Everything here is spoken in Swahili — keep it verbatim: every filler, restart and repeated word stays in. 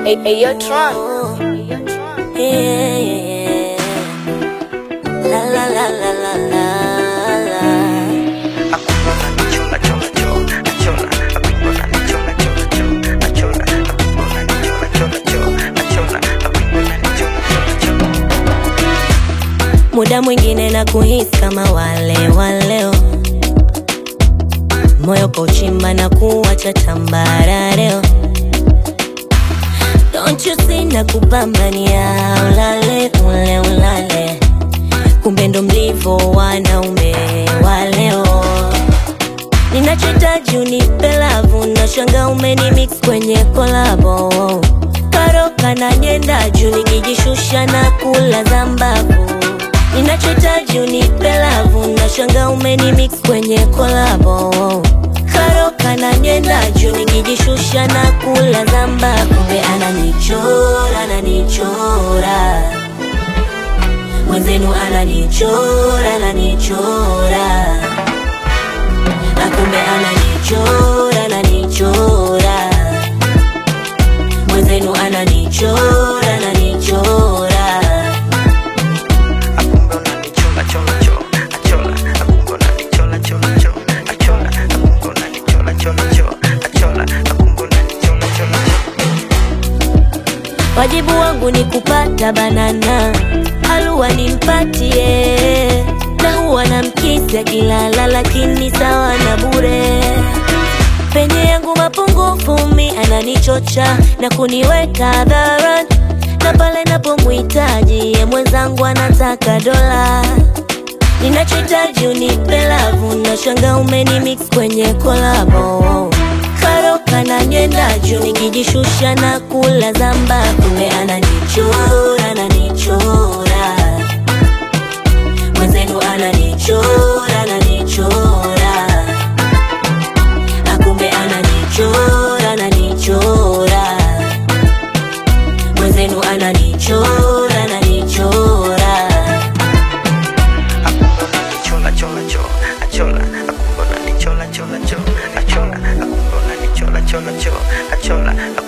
Hey, hey, yo, Tron. Yeah, yeah, yeah. La la la la la la la. Muda mwingine na kuhisi kama wale waleo, moyo kuchimba na kuwacha tambarareo. Don't you see na kupambania ulale ule ulale, kumbe ndo mlivo wanaume waleo. Ninachohitaji unipe lavu, na shanga umeni mix kwenye kolabo. Karoka na nyenda juu nikijishusha na kula zambavu. Ninachohitaji unipe lavu, na shanga umeni mix kwenye kolabo. Karoka na nyenda juu nikijishusha na kula zamba. Kumbe ananichora, ananichora, mwenzenu ananichora, ananichora. Na kumbe ananichora, ananichora, mwenzenu ananichora, ananichora. Wajibu wangu ni kupata banana, halua nimpatie, na huwa na mkisi akilala, lakini sawa na bure. Penye yangu mapungufu mi ananichocha na kuniweka hadharani, na pale napomuhitaji ye mwenzangu anataka dola. Ninachohitaji unipe lavu, na shanga umeni mix kwenye kolabo. Karoka na nyenda juu nikijishusha na kula zamba. Kumbe ananichora, ananichora, mwenzenu ananichora, ananichora. Na kumbe ananichora, ananichora, mwenzenu ananichora, ananichora. Chola chola chola chola, akumbo na chola chola chola chola, akumbo na chola chola chola chola.